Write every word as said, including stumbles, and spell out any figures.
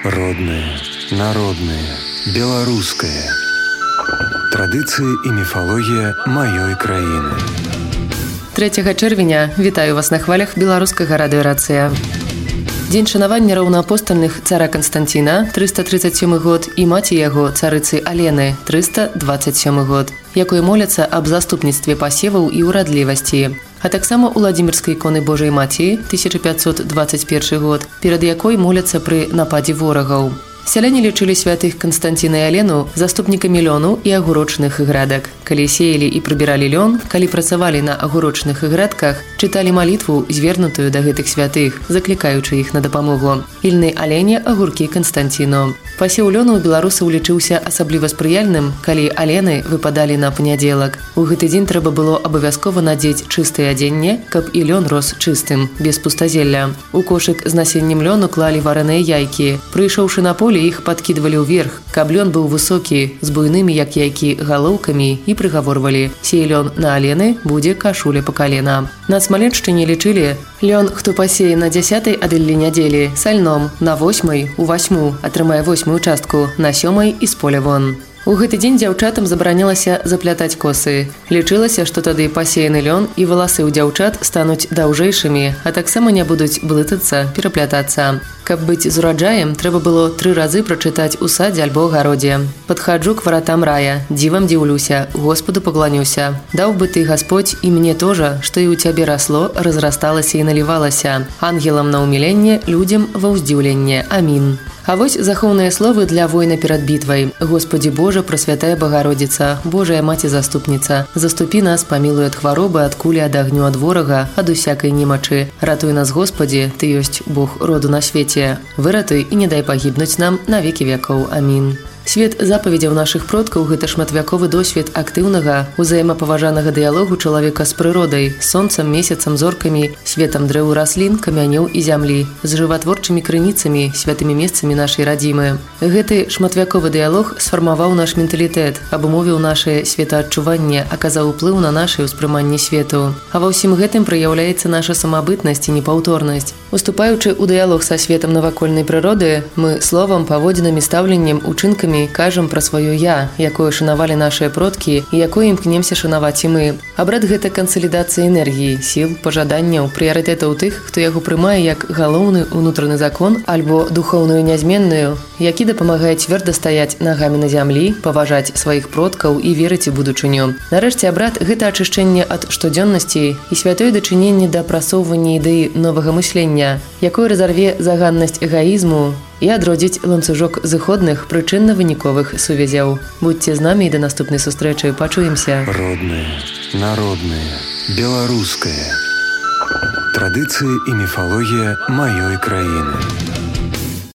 Родное, народное, белорусское. Традыцыі і міфалогія маёй краіны. трэцяга чэрвеня вітаю вас на хвалях беларускага радыёрацыя. Дзень шанавання раўнаапостальных цара Канстанціна, трыста трыццаць сёмы год, і маці яго, царыцы Алены, трыста дваццаць сёмы год, якой моляцца аб заступніцтве пасеваў і ўрадлівасці. А таксама Уладзімірскай іконы Божай Маці, тысяча пятьсот двадцать першы год, перад якой моляцца пры нападзе ворагаў. Сяляне лічылі святых Канстанціна і Алену заступнікамі лёну і агурочных градак. Калі сеялі і прыбіралі лён, калі працавалі на агурочных градках, чыталі малітву, звернутую да гэтых святых, заклікаючы іх на дапамогу. Ільны алене, агуркі Канстанціну. Пасеў лёну ў беларусаў лічыўся асабліва спрыяльным, калі алены выпадалі на панядзелак. У гэты дзень трэба было абавязкова надзець чыстае адзенне, каб і лён рос чыстым, без пустазелля. У кошык з насеннем лёну клалі вараныя яйкі. Прыйшоўшы на поле, іх падкідвалі ўверх, каб лён быў высокі, з буйнымі, як яйкі, галоўкамі, і прыгаворвалі: «Сей лён на алены, будзе кашуля па калена». На Смаленшчыне лічылі: «Лён, хто пасее на дзясятай адыллі нядзелі, сальном, на восьмай, у васьму, атрымае восьмую частку, на сёмай і з поля вон». У гэты дзень дзяўчатам забаранялася заплятаць косы. Лічылася, што тады пасеяны лён і валасы ў дзяўчат стануць даўжэйшымі, а таксама не будуць блытацца, пераплятацца. Каб быць з ураджаем, трэба было тры разы прачытаць у садзе альбо гародзе. «Падхаджу к варатам рая, дзівам дзіўлюся, Господу пакланюся. Даў бы ты, Господь, і мне тоже, што і ў цябе расло, разрасталася і налівалася. Ангелам на ўміленне, людзям ва ўздзіўленне. Амін». А вось захоўныя словы для воіна перад бітвай. «Господі Божа, прасвятая Багародзіца, Божая Маці-заступніца, заступі нас, памілуй ад хваробы, ад кулі, ад агню, ад ворага, ад усякай немачы. Ратуй нас, Господі, Ты ёсць Бог роду на свеце. Выратуй і не дай пагібнуць нам на векі векоў. Амін». Свет запаведзяў нашых продкаў – гэта шматвяковы досвед актыўнага, узаемапаважанага дыялогу чалавека з прыродай, сонцам, месяцам, зоркамі, светам дрэў, раслін, камянёў і зямлі, з жыватворчымі крыніцамі, святымі месцамі нашай радзімы. Гэты шматвяковы дыялог сфармаваў наш менталітэт, абумовіў нашае светаадчуванне, аказаў уплыў на нашае ўспрыманне свету. А ва ўсім гэтым праяўляецца наша самабытнасць і непаўторнасць. Уступаючы ў дыялог са светам навакольнай прыроды, мы словам, паводзінамі, стаўленнем, учынкамі кажам пра сваё «я», якое шанавалі нашыя продкі і якое імкнемся шанаваць і мы. Абрад – гэта кансалідацыя энергіі, сіл, пажаданняў, прыярытэтаў тых, хто яго прымае як галоўны ўнутраны закон альбо духоўную нязменную, які дапамагае цвёрда стаяць нагамі на зямлі, паважаць сваіх продкаў і верыць у будучыню. Нарэшце, абрад – гэта ачышчэнне ад штодзённасці і святое дачыненне да прасоўвання ідэі новага мыслення, якое разарве заганнасць эгаізму і адродзіць ланцужок зыходных прычынна-выніковых сувязяў. Будьце з намі і да наступнай сустрэчы. Пачуемся. Родное, народное, беларускае. Традыцыі і міфалогія маёй краіны.